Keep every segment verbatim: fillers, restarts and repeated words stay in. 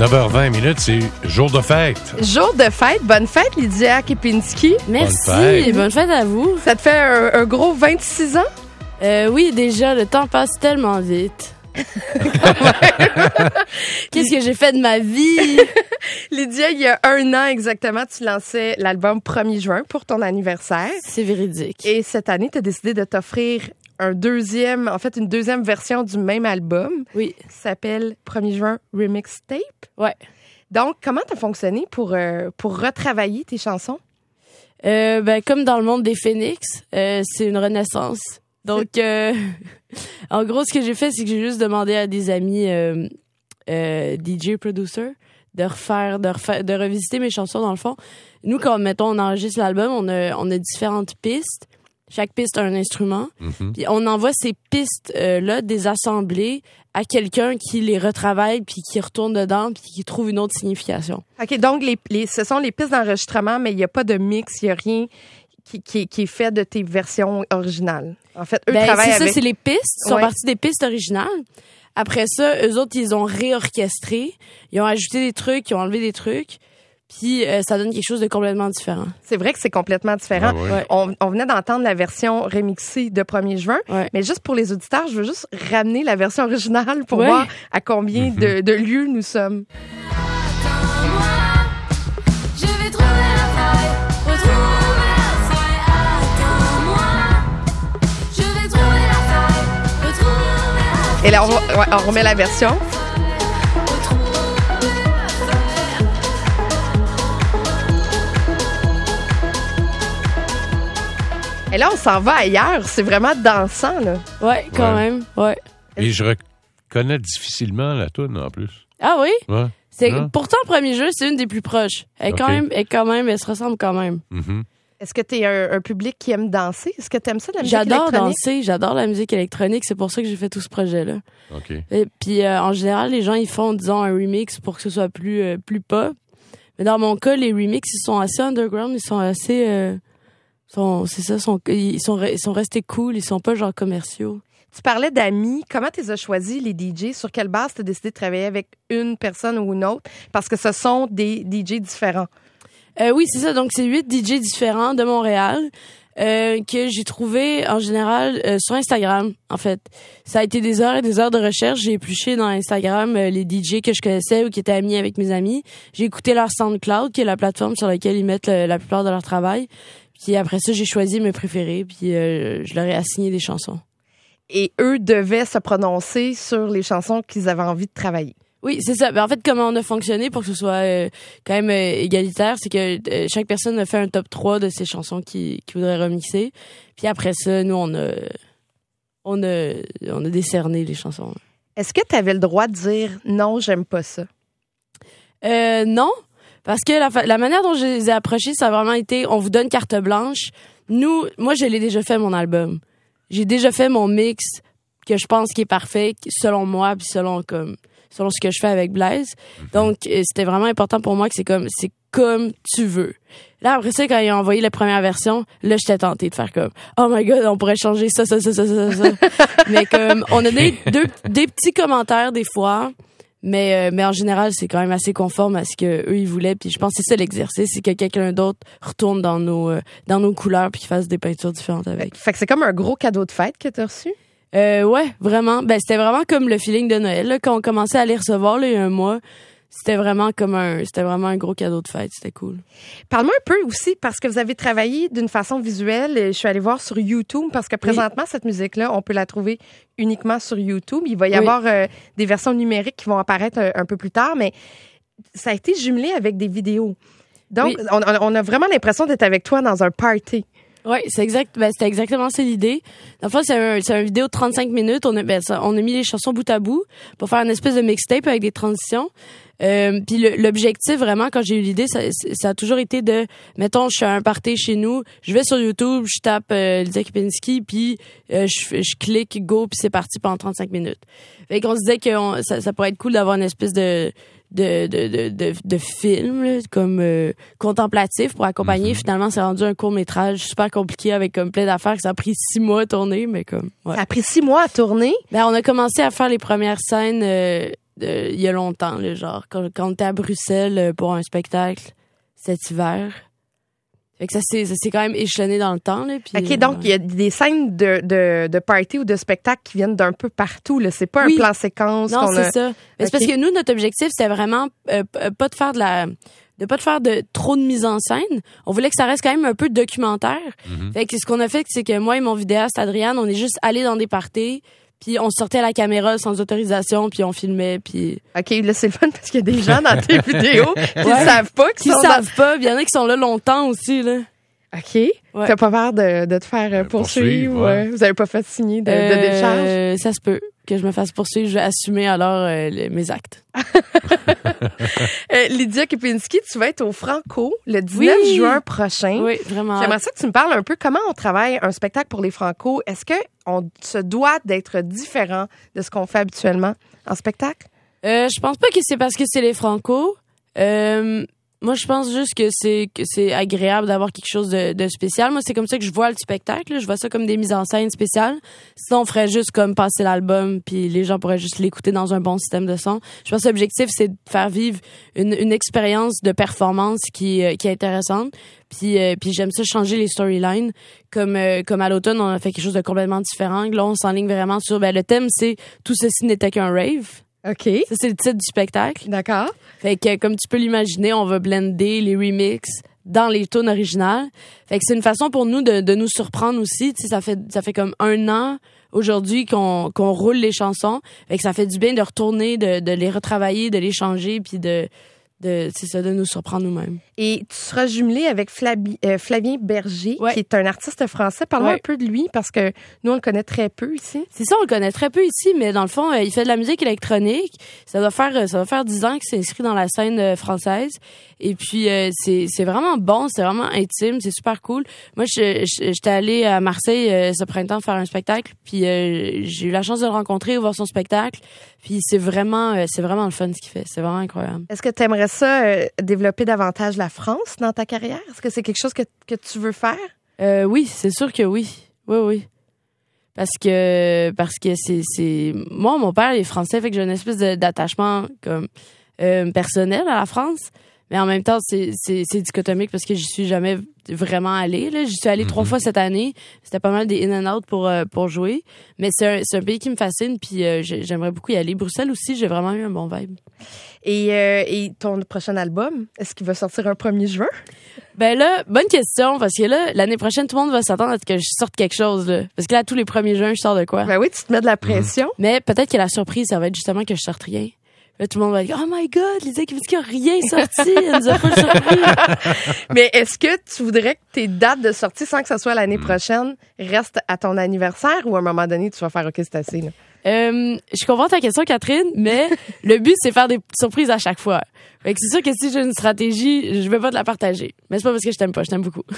neuf heures vingt minutes, c'est jour de fête. Jour de fête. Bonne fête, Lydia Kepinski. Merci. Bonne fête. Bonne fête à vous. Ça te fait un, un gros vingt-six ans? Euh, oui, déjà, le temps passe tellement vite. Qu'est-ce que j'ai fait de ma vie? Lydia, il y a un an exactement, tu lançais l'album premier juin pour ton anniversaire. C'est véridique. Et cette année, tu as décidé de t'offrir un deuxième, en fait, une deuxième version du même album. Oui. Qui s'appelle premier juin Remix Tape. Ouais. Donc, comment t'as fonctionné pour, euh, pour retravailler tes chansons? Euh, ben, comme dans le monde des phénix, euh, c'est une renaissance. Donc, euh, en gros, ce que j'ai fait, c'est que j'ai juste demandé à des amis euh, euh, D J producers de refaire, de refaire, de revisiter mes chansons dans le fond. Nous, quand mettons, on enregistre l'album, on a, on a différentes pistes. Chaque piste a un instrument. Mm-hmm. Puis on envoie ces pistes euh, là, des assemblées à quelqu'un qui les retravaille puis qui retourne dedans puis qui trouve une autre signification. OK, donc les, les, ce sont les pistes d'enregistrement, mais il n'y a pas de mix, il n'y a rien qui, qui, qui est fait de tes versions originales. En fait, eux ben, travaillent c'est avec... ça, c'est les pistes, sont ouais. parties des pistes originales. Après ça, eux autres, ils ont réorchestré, ils ont ajouté des trucs, ils ont enlevé des trucs. Puis euh, ça donne quelque chose de complètement différent. C'est vrai que c'est complètement différent. Ah ouais. Ouais. On, on venait d'entendre la version remixée de premier juin, Ouais. mais juste pour les auditeurs, je veux juste ramener la version originale pour Ouais. voir à combien Mm-hmm. de, de lieux nous sommes. Je vais trouver la faille, retrouver la faille, attends-moi. Je vais trouver la faille, retrouver la faille. Et là, on, va- ouais, on remet la version. Et là, on s'en va ailleurs. C'est vraiment dansant, là. Ouais, quand Ouais. même, ouais. Et je reconnais difficilement la toune en plus. Ah oui? Ouais. C'est, Ah. pourtant, premier jeu, c'est une des plus proches. Elle est quand Ok. même, elle est quand même, elle se ressemble quand même. Mm-hmm. Est-ce que tu es un, un public qui aime danser? Est-ce que tu aimes ça, la musique J'adore électronique? danser, j'adore la musique électronique, c'est pour ça que j'ai fait tout ce projet-là. OK. Et puis, euh, en général, les gens, ils font, disons, un remix pour que ce soit plus, euh, plus pop. Mais dans mon cas, les remixes, ils sont assez underground, ils sont assez, euh, sont, c'est ça, sont, ils sont, re- ils sont restés cool, ils sont pas genre commerciaux. Tu parlais d'amis. Comment tu les as choisis, les D J? Sur quelle base tu as décidé de travailler avec une personne ou une autre? Parce que ce sont des D J différents. Euh, oui, c'est ça. Donc, c'est huit D J différents de Montréal euh, que j'ai trouvé en général euh, sur Instagram, en fait. Ça a été des heures et des heures de recherche. J'ai épluché dans Instagram euh, les D J que je connaissais ou qui étaient amis avec mes amis. J'ai écouté leur SoundCloud, qui est la plateforme sur laquelle ils mettent le- la plupart de leur travail. Puis après ça, j'ai choisi mes préférés, puis euh, je leur ai assigné des chansons. Et eux devaient se prononcer sur les chansons qu'ils avaient envie de travailler. Oui, c'est ça. Ben, en fait, comment on a fonctionné pour que ce soit euh, quand même euh, égalitaire, c'est que euh, chaque personne a fait un top trois de ses chansons qu'il qu'il voudrait remixer. Puis après ça, nous, on a, on a, on a décerné les chansons. Est-ce que tu avais le droit de dire « non, j'aime pas ça Euh, non, parce que la, fa- la manière dont je les ai approchés, ça a vraiment été, on vous donne carte blanche. Nous, moi, je l'ai déjà fait, mon album. J'ai déjà fait mon mix que je pense qui est parfait, selon moi, puis selon comme selon ce que je fais avec Blaise. Donc, euh, c'était vraiment important pour moi que c'est comme c'est comme tu veux. Là, après ça, quand ils ont envoyé la première version, là, j'étais tentée de faire comme « Oh my God, on pourrait changer ça, ça, ça, ça, ça, ça. » Mais comme, on a des, deux, des petits commentaires des fois, mais, euh, mais en général, c'est quand même assez conforme à ce que eux ils voulaient. Puis je pense que c'est ça l'exercice, c'est que quelqu'un d'autre retourne dans nos, euh, dans nos couleurs puis qu'il fasse des peintures différentes » avec. Fait que c'est comme un gros cadeau de fête que tu as reçu. Euh, ouais, vraiment. Ben, c'était vraiment comme le feeling de Noël, là. Quand on commençait à les recevoir, là, il y a un mois, c'était vraiment comme un, c'était vraiment un gros cadeau de fête. C'était cool. Parle-moi un peu aussi, parce que vous avez travaillé d'une façon visuelle. Je suis allée voir sur YouTube, parce que présentement, cette musique-là, on peut la trouver uniquement sur YouTube. Il va y Oui. avoir euh, des versions numériques qui vont apparaître un, un peu plus tard, mais ça a été jumelé avec des vidéos. Donc, Oui. on, on a vraiment l'impression d'être avec toi dans un party. Oui, c'est exact. Ben, c'était exactement ça l'idée. Dans le fond, c'est un, c'est une vidéo de trente-cinq minutes. On a, ben, ça, on a mis les chansons bout à bout pour faire une espèce de mixtape avec des transitions. Euh, puis le- l'objectif, vraiment, quand j'ai eu l'idée, ça, ça a toujours été de, mettons, je suis à un party chez nous, je vais sur YouTube, je tape euh, Lydia Kepinski, puis euh, je, je clique go, puis c'est parti pendant trente-cinq minutes. Fait qu'on se disait que on- ça, ça pourrait être cool d'avoir une espèce de de de de de, de film là, comme euh, contemplatif pour accompagner. Mm-hmm. Finalement, c'est rendu un court métrage super compliqué avec comme plein d'affaires que ça a pris six mois à tourner, mais comme ouais. Ça a pris six mois à tourner. Ben on a commencé à faire les premières scènes. Euh, de- il y a longtemps, là, genre, quand, quand on était à Bruxelles euh, pour un spectacle cet hiver. Fait que ça s'est, ça s'est quand même échelonné dans le temps, là. Puis, OK, euh, donc il y a des scènes de, de, de party ou de spectacle qui viennent d'un peu partout. Là. C'est pas Oui. un plan séquence. Non, qu'on c'est a... ça. Mais c'est parce Ok. que nous, notre objectif, c'était vraiment euh, p- euh, pas de faire de la... de pas de faire de trop de mise en scène. On voulait que ça reste quand même un peu documentaire. Mhm. Fait que ce qu'on a fait, c'est que moi et mon vidéaste, Adriane, on est juste allés dans des parties, puis on sortait à la caméra sans autorisation, puis on filmait, puis... OK, là, c'est le fun parce qu'il y a des gens dans tes vidéos qui Ouais. savent pas, qui Qui sont savent pas, il y en a qui sont là longtemps aussi, là. dans... OK. Ouais. T'as pas peur de, de te faire euh, Euh, poursuivre? poursuivre, ouais. ouais. Vous avez pas fait signer de, de Euh, décharge? Ça se peut que je me fasse poursuivre, je vais assumer alors euh, le- mes actes. Euh, Lydia Kepinski, tu vas être au Franco le dix-neuf Oui. juin prochain. Oui, vraiment. J'aimerais ça que tu me parles un peu comment on travaille un spectacle pour les Franco. Est-ce que on se doit d'être différent de ce qu'on fait habituellement en spectacle? Euh, je pense pas que c'est parce que c'est les Franco. Euh, moi, je pense juste que c'est que c'est agréable d'avoir quelque chose de, de spécial. Moi, c'est comme ça que je vois le spectacle. là. Je vois ça comme des mises en scène spéciales. Sinon, on ferait juste comme passer l'album, puis les gens pourraient juste l'écouter dans un bon système de son. Je pense que l'objectif, c'est de faire vivre une, une expérience de performance qui, euh, qui est intéressante. Puis, euh, puis j'aime ça changer les storylines. Comme euh, comme à l'automne, on a fait quelque chose de complètement différent. Là, on s'enligne vraiment sur... Ben, le thème, c'est « Tout ceci n'était qu'un rave ». OK. Ça, c'est le titre du spectacle. D'accord. Fait que, comme tu peux l'imaginer, on va blender les remixes dans les tunes originales. Fait que c'est une façon pour nous de, de nous surprendre aussi. Tu sais, ça fait, ça fait comme un an aujourd'hui qu'on, qu'on roule les chansons. Fait que ça fait du bien de retourner, de, de les retravailler, de les changer, puis de, de, c'est ça, de nous surprendre nous-mêmes. Et tu seras jumelé avec Flabi- euh, Flavien Berger, Ouais. qui est un artiste français. Parle-moi Ouais. un peu de lui, parce que nous, on le connaît très peu ici. C'est ça, on le connaît très peu ici, mais dans le fond, euh, il fait de la musique électronique. Ça doit faire, euh, ça va faire dix ans qu'il s'est inscrit dans la scène euh, française. Et puis, euh, c'est, c'est vraiment bon, c'est vraiment intime, c'est super cool. Moi, je, je- j'étais allée à Marseille euh, ce printemps faire un spectacle, puis euh, j'ai eu la chance de le rencontrer, voir son spectacle. Puis c'est vraiment, euh, c'est vraiment le fun ce qu'il fait. C'est vraiment incroyable. Est-ce que tu aimerais ça euh, développer davantage la France dans ta carrière? Est-ce que c'est quelque chose que, que tu veux faire? Euh, oui, c'est sûr que oui. Oui, oui. Parce que, parce que c'est, c'est, moi, mon père est français, fait que j'ai une espèce de- d'attachement, comme, euh, personnel à la France. Mais en même temps, c'est, c'est, c'est dichotomique parce que j'y suis jamais vraiment allée, là. J'y suis allée trois fois cette année. C'était pas mal des in and out pour, euh, pour jouer. Mais c'est un, c'est un pays qui me fascine, puis euh, j'ai- j'aimerais beaucoup y aller. Bruxelles aussi, j'ai vraiment eu un bon vibe. Et, euh, et ton prochain album, est-ce qu'il va sortir un premier juin? Ben là, bonne question, parce que là, l'année prochaine, tout le monde va s'attendre à ce que je sorte quelque chose, là. Parce que là, tous les premiers juin, je sors de quoi? Ben oui, tu te mets de la pression. Mais peut-être que la surprise, ça va être justement que je sorte rien. Là, tout le monde va dire, oh my god, Lisa qui me dit qu'il n'y a rien sorti. Elle nous a pas surpris. Mais est-ce que tu voudrais que tes dates de sortie, sans que ce soit l'année prochaine, restent à ton anniversaire ou à un moment donné, tu vas faire OK, c'est assez, là? Euh, je comprends ta question, Catherine, mais le but, c'est faire des surprises à chaque fois. Fait que c'est sûr que si j'ai une stratégie, je vais pas te la partager. Mais c'est pas parce que je t'aime pas, je t'aime beaucoup.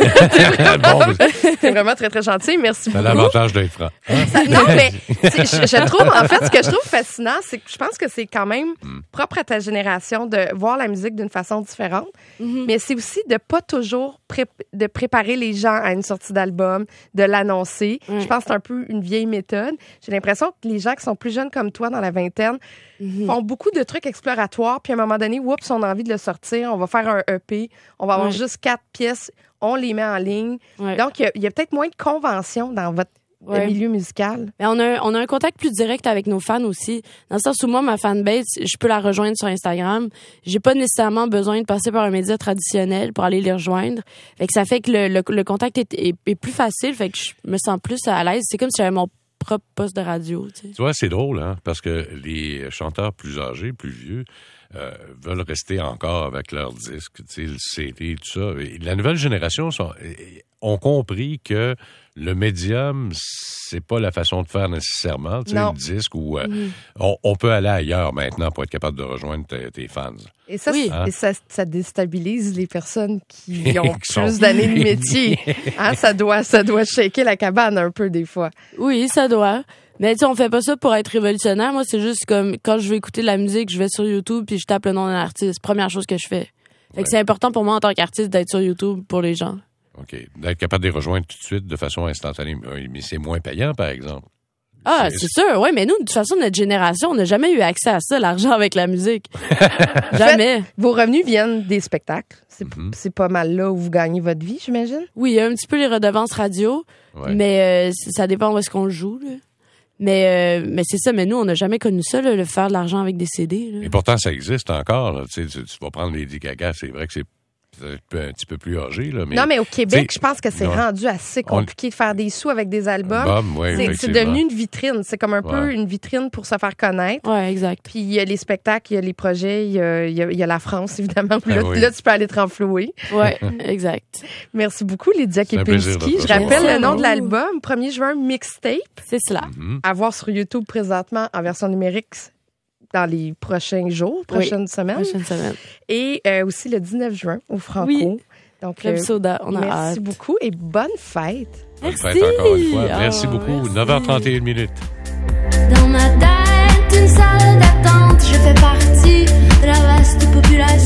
Bon, ben, C'est vraiment très, très gentil. Merci t'as beaucoup. l'avantage d'être franc. Ça- non, mais c'est- je, je trouve, en fait, ce que je trouve fascinant, c'est que je pense que c'est quand même propre à ta génération de voir la musique d'une façon différente. Mais c'est aussi de pas toujours pré- de préparer les gens à une sortie d'album, de l'annoncer. Ouais. Je pense que c'est un peu une vieille méthode. J'ai l'impression que les gens qui sont plus jeunes comme toi, dans la vingtaine, font beaucoup de trucs exploratoires. Puis à un moment donné, oups, on a envie de le sortir. On va faire un E P. On va avoir Ouais. juste quatre pièces. On les met en ligne. Ouais. Donc, il y a, il y a peut-être moins de conventions dans votre Ouais. le milieu musical. Mais on a, un- on a un contact plus direct avec nos fans aussi. Dans le sens où moi, ma fanbase, je peux la rejoindre sur Instagram. J'ai pas nécessairement besoin de passer par un média traditionnel pour aller les rejoindre. Fait que ça fait que le, le, le contact est, est, est plus facile. Fait que je me sens plus à l'aise. C'est comme si j'avais mon propre poste de radio, tu sais. Tu vois, c'est drôle, hein, parce que les chanteurs plus âgés, plus vieux, euh, veulent rester encore avec leurs disques, tu sais, le C D, tout ça. Et la nouvelle génération sont, ont compris que le médium, c'est pas la façon de faire nécessairement, tu sais, Non. le disque, où euh, Mhm. on, on peut aller ailleurs maintenant pour être capable de rejoindre tes, tes fans. Et ça, Oui. c'est- et ça, ça déstabilise les personnes qui ont Qui sont- plus d'années de métier. Hein, ça doit, ça doit shaker la cabane un peu des fois. Oui, ça doit. Mais tu sais, on fait pas ça pour être révolutionnaire. Moi, c'est juste comme quand je veux écouter de la musique, je vais sur YouTube puis je tape le nom d'un artiste. Première chose que je fais. Fait Ouais. que c'est important pour moi en tant qu'artiste d'être sur YouTube pour les gens. OK. D'être capable de les rejoindre tout de suite de façon instantanée. Mais c'est moins payant, par exemple. Ah, c'est, c'est sûr, oui, mais nous, de toute façon, notre génération, on n'a jamais eu accès à ça, l'argent avec la musique. Jamais. En fait, vos revenus viennent des spectacles. C'est, Mm-hmm. c'est pas mal là où vous gagnez votre vie, j'imagine? Oui, il y a un petit peu les redevances radio, Ouais. mais euh, ça dépend où est-ce qu'on le joue. Là. Mais, euh, mais c'est ça, mais nous, on n'a jamais connu ça, là, le faire de l'argent avec des C D. Là. Et pourtant, ça existe encore. Là. Tu, sais, tu, tu vas prendre Lady Gaga, c'est vrai que c'est un petit peu plus âgé. Là, mais, non, mais au Québec, t'sais, je pense que c'est non. rendu assez compliqué de faire des sous avec des albums. Album, ouais, c'est, c'est effectivement. devenu une vitrine. C'est comme un peu Ouais. une vitrine pour se faire connaître. Ouais, exact. Puis il y a les spectacles, il y a les projets, il y a, il y a, il y a la France, évidemment. Là, Ah oui. là, tu peux aller te renflouer. Ouais, exact. Merci beaucoup, Lydia C'est un plaisir Kepinski. de Je te rappelle recevoir. le nom de Merci. l'album, premier juin, Mixtape, C'est cela. Mhm. à voir sur YouTube présentement en version numérique dans les prochains jours, prochaines semaines. Prochaine semaine. Et euh, aussi le dix-neuf juin au Franco. Oui. Donc, Club euh, Soda, on a merci hâte. beaucoup et bonne fête. Bonne Merci. fête encore une fois. Merci Ah, beaucoup. merci. neuf heures trente et une minutes. Dans ma tête, une salle d'attente, je fais partie de la vaste population.